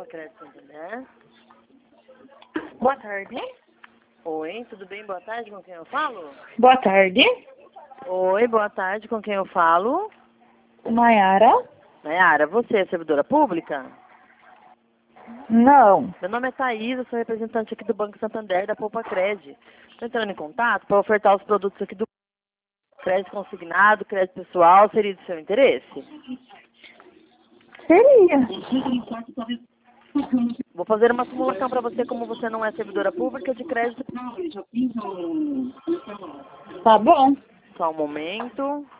Crédito Santander. Boa tarde. Oi, tudo bem? Boa tarde, com quem eu falo? Boa tarde. Oi, boa tarde, com quem eu falo? Maiara? Nayara, você é servidora pública? Não. Meu nome é Thaís, eu sou representante aqui do Banco Santander da Poupa Cred. Estou entrando em contato para ofertar os produtos aqui do crédito consignado, crédito pessoal, seria do seu interesse? Seria. Vou fazer uma simulação para você, como você não é servidora pública, de crédito. Tá bom. Só um momento.